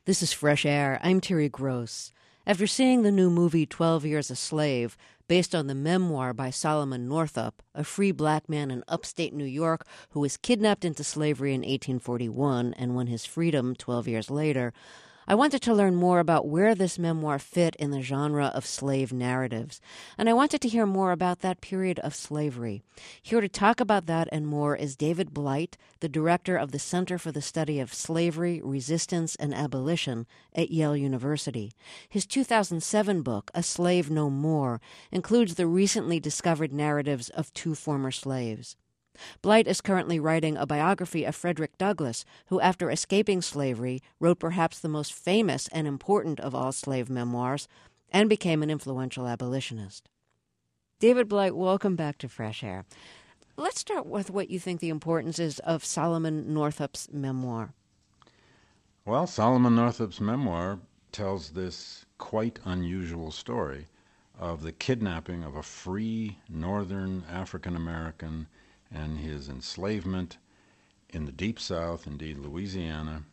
This is Fresh Air. I'm Terry Gross. After seeing the new movie 12 Years a Slave, based on the memoir by Solomon Northup, a free black man in upstate New York who was kidnapped into slavery in 1841 and won his freedom 12 years later, I wanted to learn more about where this memoir fit in the genre of slave narratives, and I wanted to hear more about that period of slavery. Here to talk about that and more is David Blight, the director of the Center for the Study of Slavery, Resistance, and Abolition at Yale University. His 2007 book, A Slave No More, includes the recently discovered narratives of two former slaves. Blight is currently writing a biography of Frederick Douglass, who, after escaping slavery, wrote perhaps the most famous and important of all slave memoirs and became an influential abolitionist. David Blight, welcome back to Fresh Air. Let's start with what you think the importance is of Solomon Northup's memoir. Well, Solomon Northup's memoir tells this quite unusual story of the kidnapping of a free northern African American and his enslavement in the Deep South, indeed Louisiana,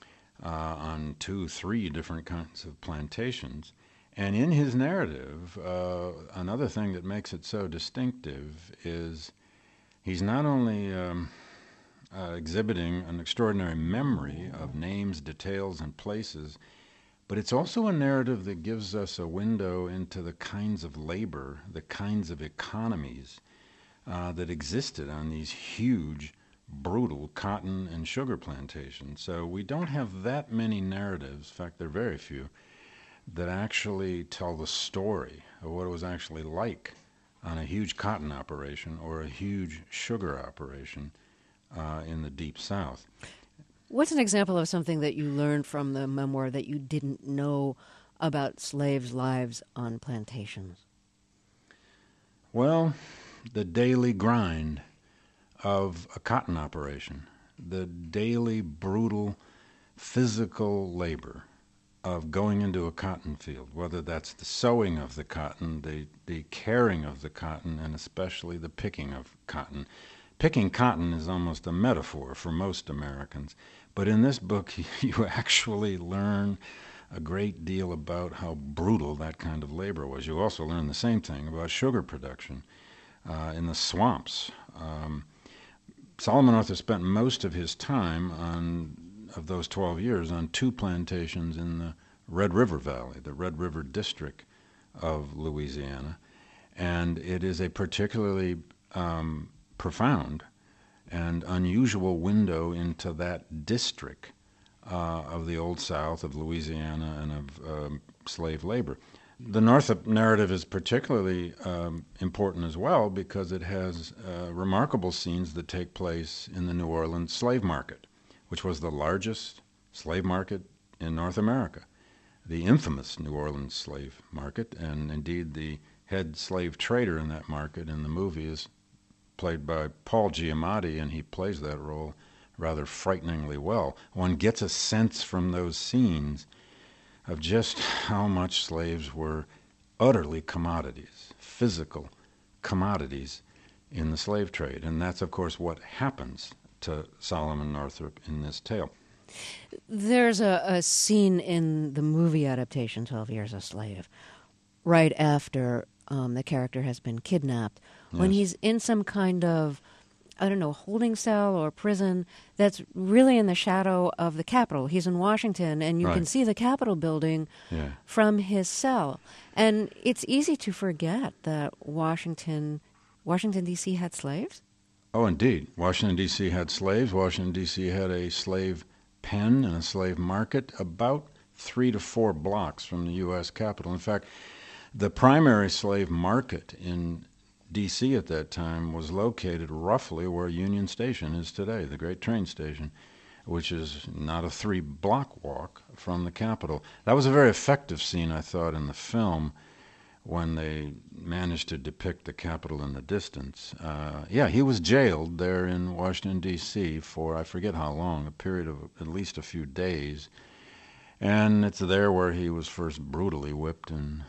on 3 different kinds of plantations. And in his narrative, another thing that makes it so distinctive is he's not only exhibiting an extraordinary memory of names, details, and places, but it's also a narrative that gives us a window into the kinds of labor, the kinds of economies that existed on these huge, brutal cotton and sugar plantations. So we don't have that many narratives, in fact, there are very few, that actually tell the story of what it was actually like on a huge cotton operation or a huge sugar operation in the Deep South. What's an example of something that you learned from the memoir that you didn't know about slaves' lives on plantations? Well, the daily grind of a cotton operation, the daily brutal physical labor of going into a cotton field, whether that's the sowing of the cotton, the caring of the cotton, and especially the picking of cotton. Picking cotton is almost a metaphor for most Americans, but in this book you actually learn a great deal about how brutal that kind of labor was. You also learn the same thing about sugar production in the swamps. Solomon Northup spent most of his time of those 12 years on 2 plantations in the Red River Valley, the Red River District of Louisiana, and it is a particularly profound and unusual window into that district of the Old South, of Louisiana, and of slave labor. The Northup narrative is particularly important as well because it has remarkable scenes that take place in the New Orleans slave market, which was the largest slave market in North America, the infamous New Orleans slave market, and indeed the head slave trader in that market in the movie is played by Paul Giamatti, and he plays that role rather frighteningly well. One gets a sense from those scenes of just how much slaves were utterly commodities, physical commodities in the slave trade. And that's, of course, what happens to Solomon Northup in this tale. There's a scene in the movie adaptation, 12 Years a Slave, right after the character has been kidnapped, when he's in some kind of, holding cell or prison that's really in the shadow of the Capitol. He's in Washington, and you can see the Capitol building from his cell. And it's easy to forget that Washington, D.C. had slaves? Oh, indeed. Washington, D.C. had slaves. Washington, D.C. had a slave pen and a slave market about 3 to 4 blocks from the U.S. Capitol. In fact, the primary slave market in D.C. at that time was located roughly where Union Station is today, the great train station, which is not a 3-block walk from the Capitol. That was a very effective scene, I thought, in the film when they managed to depict the Capitol in the distance. He was jailed there in Washington, D.C. for, I forget how long, a period of at least a few days. And it's there where he was first brutally whipped and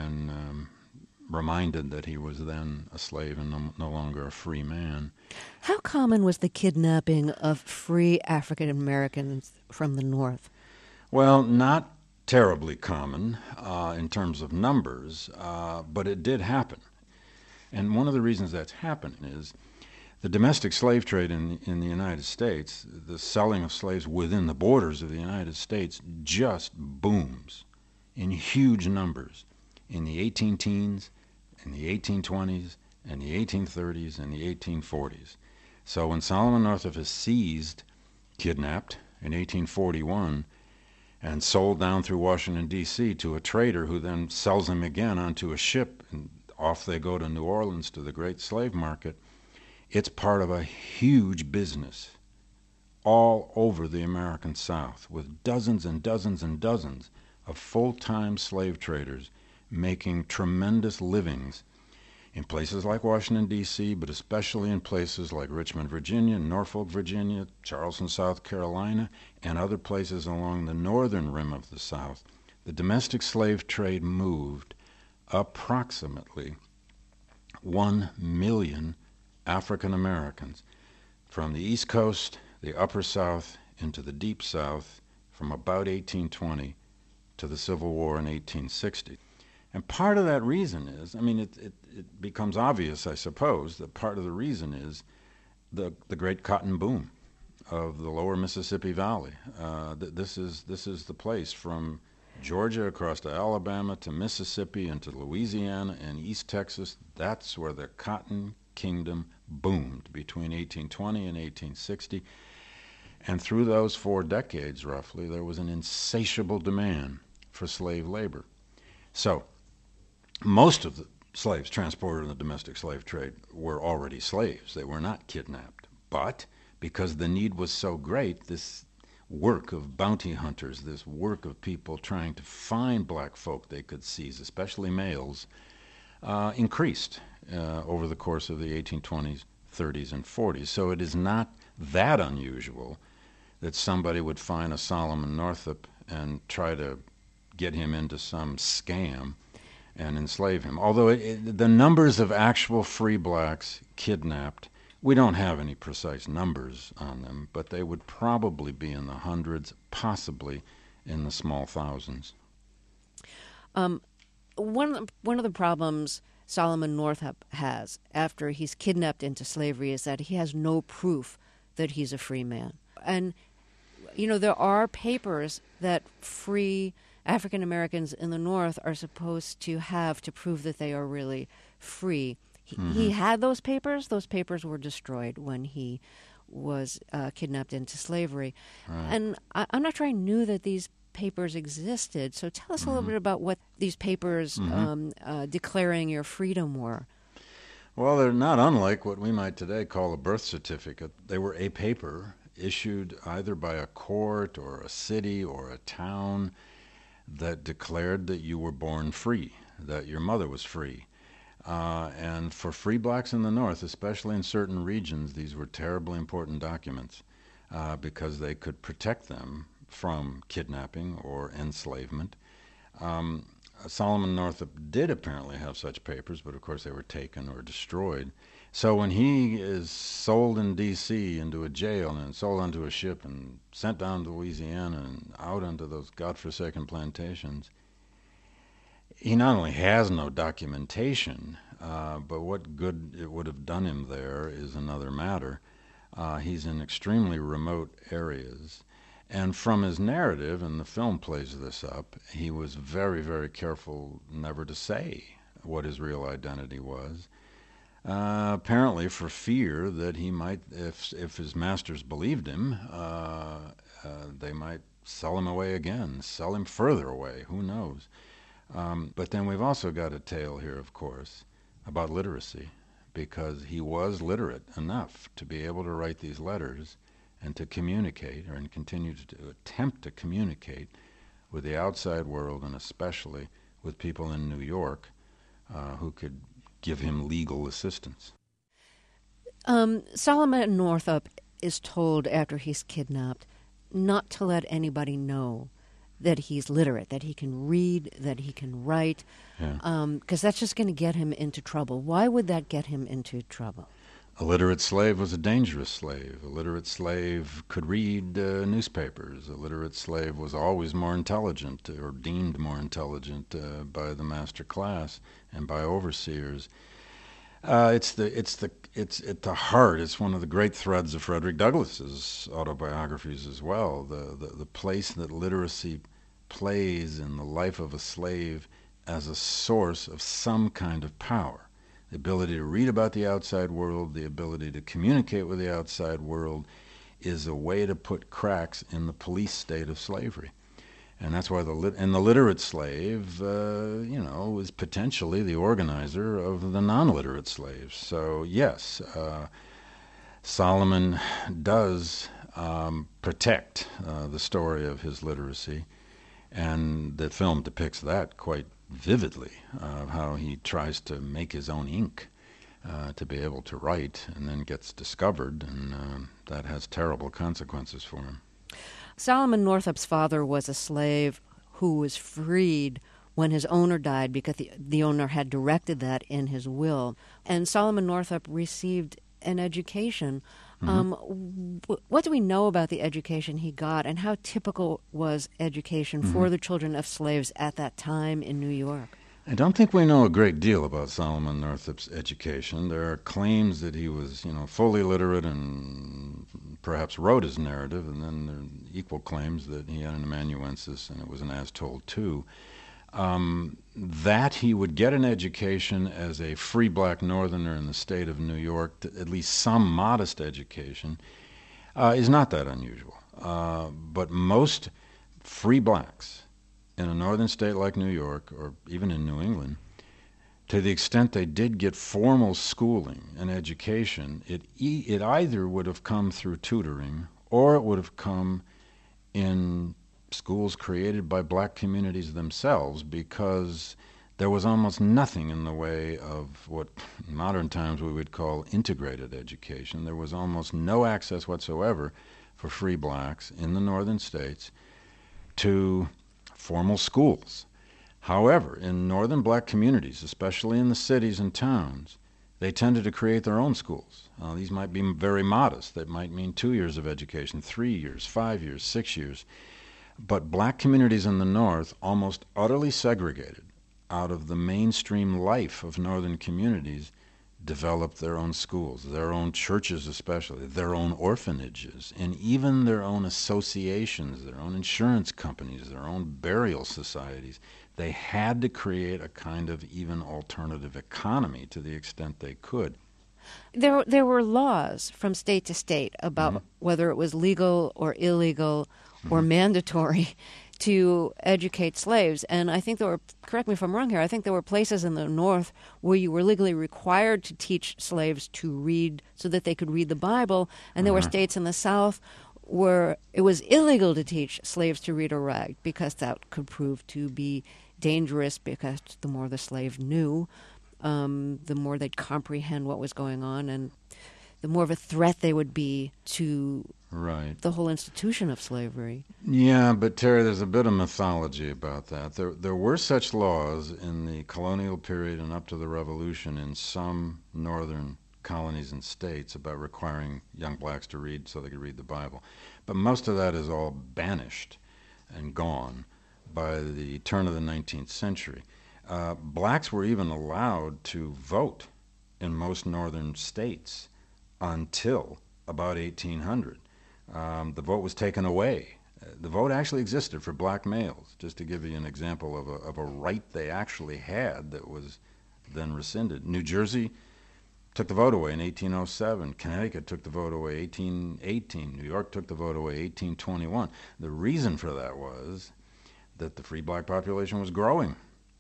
reminded that he was then a slave and no longer a free man. How common was the kidnapping of free African Americans from the North? Well, not terribly common in terms of numbers, but it did happen. And one of the reasons that's happening is the domestic slave trade in the United States, the selling of slaves within the borders of the United States, just booms in huge numbers in the 18 teens, in the 1820s, and the 1830s, and the 1840s. So when Solomon Northup is seized, kidnapped in 1841, and sold down through Washington, D.C. to a trader who then sells him again onto a ship, and off they go to New Orleans to the great slave market, it's part of a huge business all over the American South, with dozens and dozens and dozens of full-time slave traders making tremendous livings in places like Washington, D.C., but especially in places like Richmond, Virginia, Norfolk, Virginia, Charleston, South Carolina, and other places along the northern rim of the South. The domestic slave trade moved approximately 1 million African Americans from the East Coast, the Upper South, into the Deep South from about 1820 to the Civil War in 1860. And part of that reason is, it becomes obvious, I suppose, that part of the reason is the great cotton boom of the lower Mississippi Valley. This is the place from Georgia across to Alabama to Mississippi into Louisiana and East Texas. That's where the Cotton Kingdom boomed between 1820 and 1860. And through those 4 decades, roughly, there was an insatiable demand for slave labor. So most of the slaves transported in the domestic slave trade were already slaves. They were not kidnapped. But because the need was so great, this work of bounty hunters, this work of people trying to find black folk they could seize, especially males, increased over the course of the 1820s, 30s, and 40s. So it is not that unusual that somebody would find a Solomon Northup and try to get him into some scam and enslave him. Although the numbers of actual free blacks kidnapped, we don't have any precise numbers on them, but they would probably be in the hundreds, possibly in the small thousands. One of the problems Solomon Northup has after he's kidnapped into slavery is that he has no proof that he's a free man. And, there are papers that free African Americans in the North are supposed to have to prove that they are really free. He had those papers. Those papers were destroyed when he was kidnapped into slavery. Right. And I'm not sure I knew that these papers existed. So tell us a little bit about what these papers declaring your freedom were. Well, they're not unlike what we might today call a birth certificate. They were a paper issued either by a court or a city or a town that declared that you were born free, that your mother was free. And for free blacks in the North, especially in certain regions, these were terribly important documents because they could protect them from kidnapping or enslavement. Solomon Northup did apparently have such papers, but of course they were taken or destroyed. So when he is sold in D.C. into a jail and sold onto a ship and sent down to Louisiana and out onto those godforsaken plantations, he not only has no documentation, but what good it would have done him there is another matter. He's in extremely remote areas. And from his narrative, and the film plays this up, he was very, very careful never to say what his real identity was. Apparently for fear that he might, if his masters believed him, they might sell him away again, sell him further away, who knows. But then we've also got a tale here, of course, about literacy, because he was literate enough to be able to write these letters and to communicate, and continue to attempt to communicate with the outside world, and especially with people in New York who could give him legal assistance. Solomon Northup is told after he's kidnapped not to let anybody know that he's literate, that he can read, that he can write, because that's just going to get him into trouble. Why would that get him into trouble? A literate slave was a dangerous slave. A literate slave could read newspapers. A literate slave was always more intelligent, or deemed more intelligent by the master class and by overseers. It's at the heart. It's one of the great threads of Frederick Douglass's autobiographies as well. The place that literacy plays in the life of a slave as a source of some kind of power. The ability to read about the outside world, the ability to communicate with the outside world, is a way to put cracks in the police state of slavery. And that's why the literate slave, is potentially the organizer of the non-literate slaves. So yes, Solomon does protect the story of his literacy, and the film depicts that quite vividly, how he tries to make his own ink to be able to write, and then gets discovered, and that has terrible consequences for him. Solomon Northup's father was a slave who was freed when his owner died because the owner had directed that in his will. And Solomon Northup received an education. What do we know about the education he got, and how typical was education for the children of slaves at that time in New York? I don't think we know a great deal about Solomon Northup's education. There are claims that he was, fully literate and perhaps wrote his narrative, and then there are equal claims that he had an amanuensis and it was an as told too. That he would get an education as a free black northerner in the state of New York, at least some modest education, is not that unusual. But most free blacks in a northern state like New York, or even in New England, to the extent they did get formal schooling and education, it either would have come through tutoring, or it would have come in schools created by black communities themselves, because there was almost nothing in the way of what in modern times we would call integrated education. There was almost no access whatsoever for free blacks in the northern states to formal schools. However, in northern black communities, especially in the cities and towns, they tended to create their own schools. These might be very modest. That might mean 2 years of education, 3 years, 5 years, 6 years. But black communities in the North, almost utterly segregated out of the mainstream life of northern communities, developed their own schools, their own churches especially, their own orphanages, and even their own associations, their own insurance companies, their own burial societies. They had to create a kind of even alternative economy to the extent they could. There were laws from state to state about whether it was legal or illegal or mandatory to educate slaves. And I think there were, correct me if I'm wrong here, I think there were places in the North where you were legally required to teach slaves to read so that they could read the Bible. And there were states in the South where it was illegal to teach slaves to read or write because that could prove to be dangerous, because the more the slave knew, the more they'd comprehend what was going on, and the more of a threat they would be to the whole institution of slavery. Yeah, but Terry, there's a bit of mythology about that. There were such laws in the colonial period and up to the Revolution in some northern colonies and states about requiring young blacks to read so they could read the Bible. But most of that is all banished and gone by the turn of the 19th century. Blacks were even allowed to vote in most northern states until about 1800. The vote was taken away. The vote actually existed for black males, just to give you an example of a right they actually had that was then rescinded. New Jersey took the vote away in 1807. Connecticut took the vote away 1818. New York took the vote away 1821. The reason for that was that the free black population was growing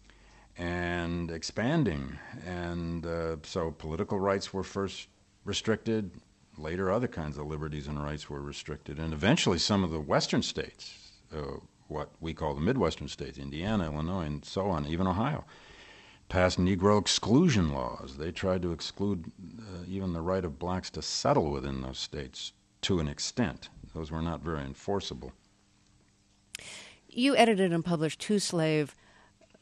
and expanding, and so political rights were first restricted. Later, other kinds of liberties and rights were restricted, and eventually some of the western states, what we call the Midwestern states, Indiana, Illinois, and so on, even Ohio, passed Negro exclusion laws. They tried to exclude even the right of blacks to settle within those states to an extent. Those were not very enforceable. You edited and published two slave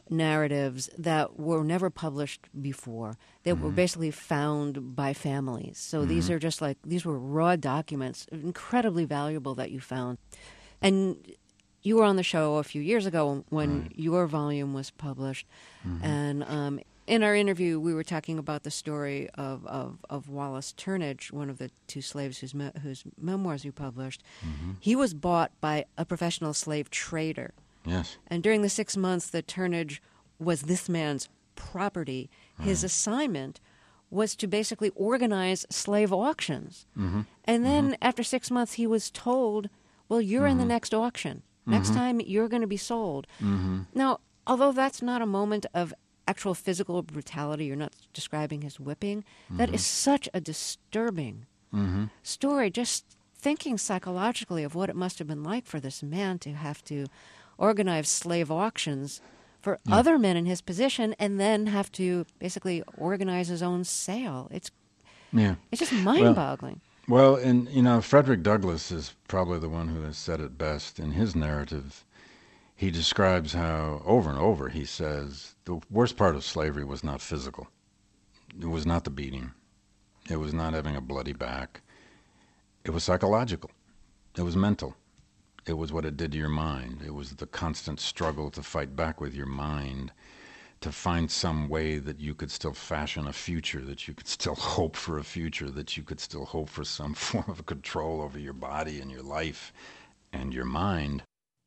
narratives that were never published before. They were basically found by families. So these are just like, these were raw documents, incredibly valuable that you found. And you were on the show a few years ago when your volume was published. And in our interview, we were talking about the story of Wallace Turnage, one of the two slaves whose memoirs you published. He was bought by a professional slave trader. Yes. And during the 6 months that Turnage was this man's property, his assignment was to basically organize slave auctions. And then after 6 months, he was told, well, you're in the next auction. Next time, you're going to be sold. Now, although that's not a moment of actual physical brutality, you're not describing his whipping, that is such a disturbing story. Just thinking psychologically of what it must have been like for this man to have to organize slave auctions for other men in his position and then have to basically organize his own sale. It's just mind-boggling. Well, and, Frederick Douglass is probably the one who has said it best in his narrative. He describes how, over and over, he says, the worst part of slavery was not physical. It was not the beating. It was not having a bloody back. It was psychological. It was mental. It was what it did to your mind. It was the constant struggle to fight back with your mind, to find some way that you could still fashion a future, that you could still hope for a future, that you could still hope for some form of control over your body and your life and your mind.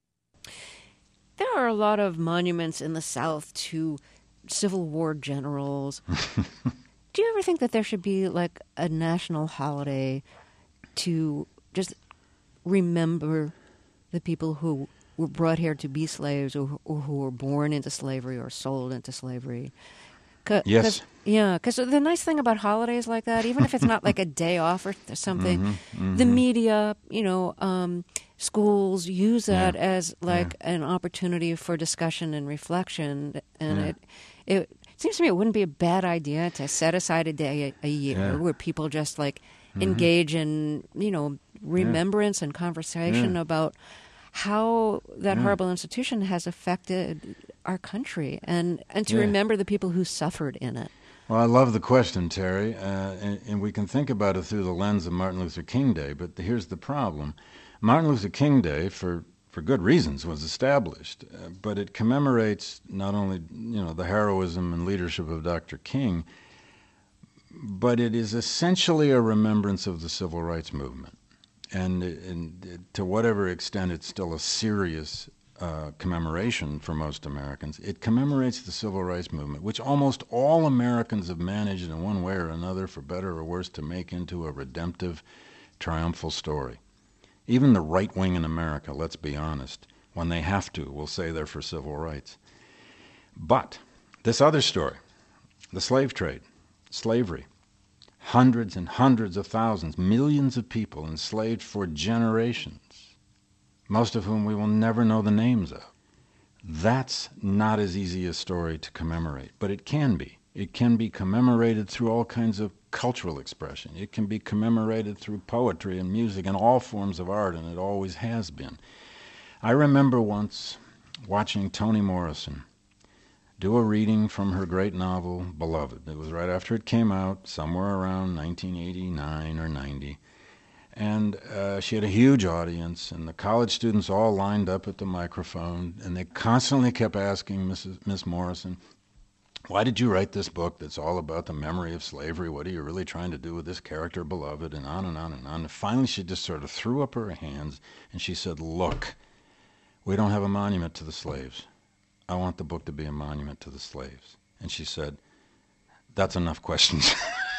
There are a lot of monuments in the South to Civil War generals. Do you ever think that there should be like a national holiday to just remember the people who were brought here to be slaves or who were born into slavery or sold into slavery? Yes. Because the nice thing about holidays like that, even if it's not like a day off or something, the media, schools use that as like an opportunity for discussion and reflection. And it seems to me it wouldn't be a bad idea to set aside a day a year where people just like engage in, remembrance and conversation about how that horrible institution has affected our country and to remember the people who suffered in it. Well, I love the question, Terry, and we can think about it through the lens of Martin Luther King Day, but here's the problem. Martin Luther King Day, for good reasons, was established, but it commemorates not only, the heroism and leadership of Dr. King, but it is essentially a remembrance of the civil rights movement. And to whatever extent it's still a serious commemoration for most Americans, it commemorates the civil rights movement, which almost all Americans have managed in one way or another, for better or worse, to make into a redemptive, triumphal story. Even the right wing in America, let's be honest, when they have to, will say they're for civil rights. But this other story, the slave trade, slavery, hundreds and hundreds of thousands, millions of people enslaved for generations, most of whom we will never know the names of. That's not as easy a story to commemorate, but it can be. It can be commemorated through all kinds of cultural expression. It can be commemorated through poetry and music and all forms of art, and it always has been. I remember once watching Toni Morrison do a reading from her great novel, Beloved. It was right after it came out, somewhere around 1989 or 90. And she had a huge audience, and the college students all lined up at the microphone, and they constantly kept asking Miss Morrison, why did you write this book that's all about the memory of slavery? What are you really trying to do with this character, Beloved? And on and on and on. And finally, she just sort of threw up her hands, and she said, look, we don't have a monument to the slaves. I want the book to be a monument to the slaves. And she said, that's enough questions.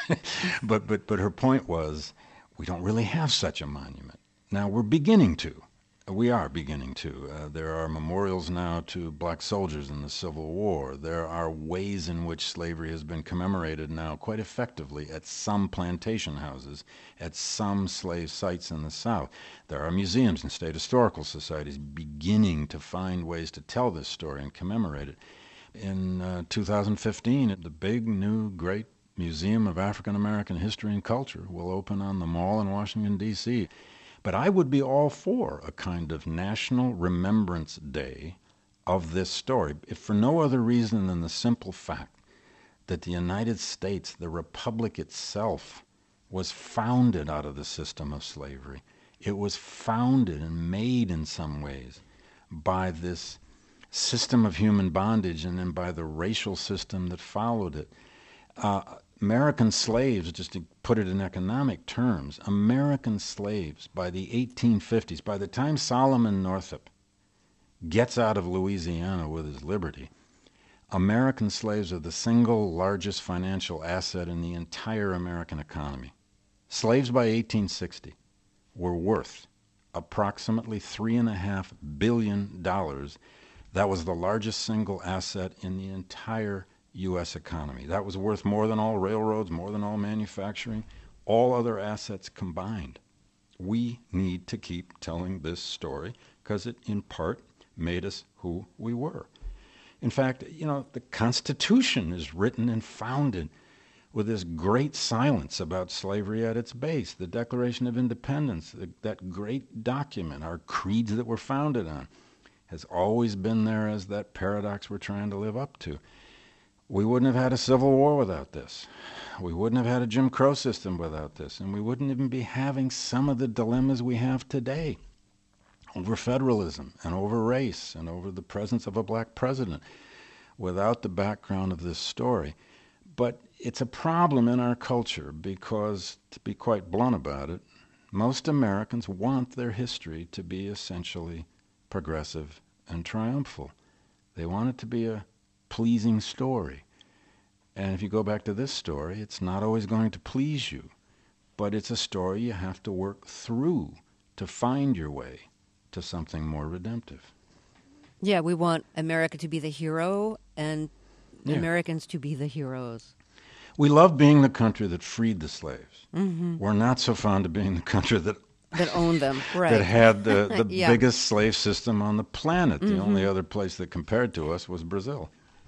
but her point was, we don't really have such a monument. Now, we're beginning to. We are beginning to. There are memorials now to black soldiers in the Civil War. There are ways in which slavery has been commemorated now quite effectively at some plantation houses, at some slave sites in the South. There are museums and state historical societies beginning to find ways to tell this story and commemorate it. In 2015, the big, new, great Museum of African American History and Culture will open on the Mall in Washington, D.C., But I would be all for a kind of National Remembrance Day of this story, if for no other reason than the simple fact that the United States, the republic itself, was founded out of the system of slavery. It was founded and made in some ways by this system of human bondage and then by the racial system that followed it. American slaves, just to put it in economic terms, American slaves by the 1850s, by the time Solomon Northup gets out of Louisiana with his liberty, American slaves are the single largest financial asset in the entire American economy. Slaves by 1860 were worth approximately $3.5 billion. That was the largest single asset in the entire U.S. economy. That was worth more than all railroads, more than all manufacturing, all other assets combined. We need to keep telling this story because it, in part, made us who we were. In fact, the Constitution is written and founded with this great silence about slavery at its base. The Declaration of Independence, that great document, our creeds that we're founded on, has always been there as that paradox we're trying to live up to. We wouldn't have had a civil war without this. We wouldn't have had a Jim Crow system without this. And we wouldn't even be having some of the dilemmas we have today over federalism and over race and over the presence of a black president without the background of this story. But it's a problem in our culture because, to be quite blunt about it, most Americans want their history to be essentially progressive and triumphal. They want it to be a pleasing story. And if you go back to this story, it's not always going to please you, but it's a story you have to work through to find your way to something more redemptive. Yeah, we want America to be the hero and Americans to be the heroes. We love being the country that freed the slaves. Mm-hmm. We're not so fond of being the country that owned them, right? That had the biggest slave system on the planet. The only other place that compared to us was Brazil.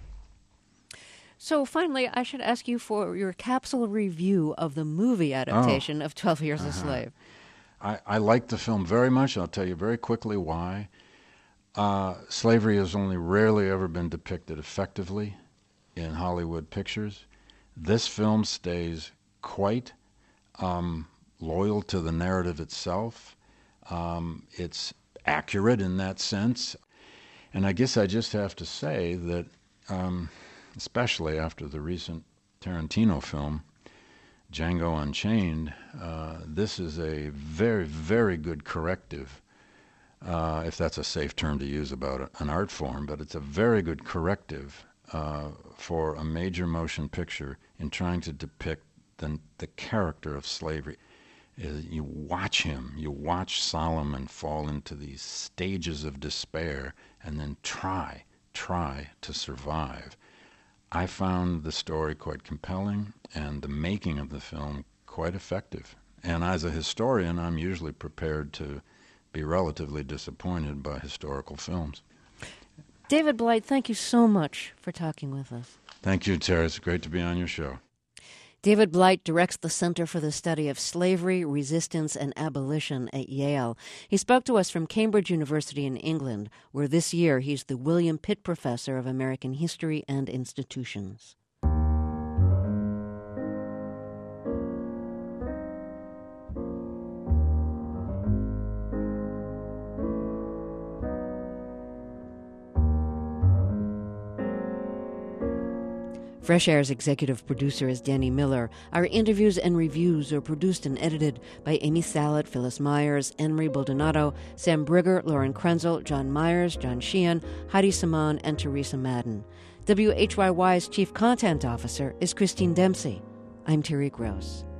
So finally, I should ask you for your capsule review of the movie adaptation of 12 Years a Slave. I like the film very much. I'll tell you very quickly why. Slavery has only rarely ever been depicted effectively in Hollywood pictures. This film stays quite loyal to the narrative itself. It's accurate in that sense. And I guess I just have to say that, especially after the recent Tarantino film, Django Unchained, this is a very, very good corrective, if that's a safe term to use about an art form, but it's a very good corrective for a major motion picture in trying to depict the character of slavery. You watch him, you watch Solomon fall into these stages of despair and then try to survive. I found the story quite compelling and the making of the film quite effective. And as a historian, I'm usually prepared to be relatively disappointed by historical films. David Blight, thank you so much for talking with us. Thank you, Terry. It's great to be on your show. David Blight directs the Center for the Study of Slavery, Resistance, and Abolition at Yale. He spoke to us from Cambridge University in England, where this year he's the William Pitt Professor of American History and Institutions. Fresh Air's executive producer is Danny Miller. Our interviews and reviews are produced and edited by Amy Salet, Phyllis Myers, Anne-Marie Baldonado, Sam Brigger, Lauren Krenzel, John Myers, John Sheehan, Heidi Simon, and Teresa Madden. WHYY's Chief Content Officer is Christine Dempsey. I'm Terry Gross.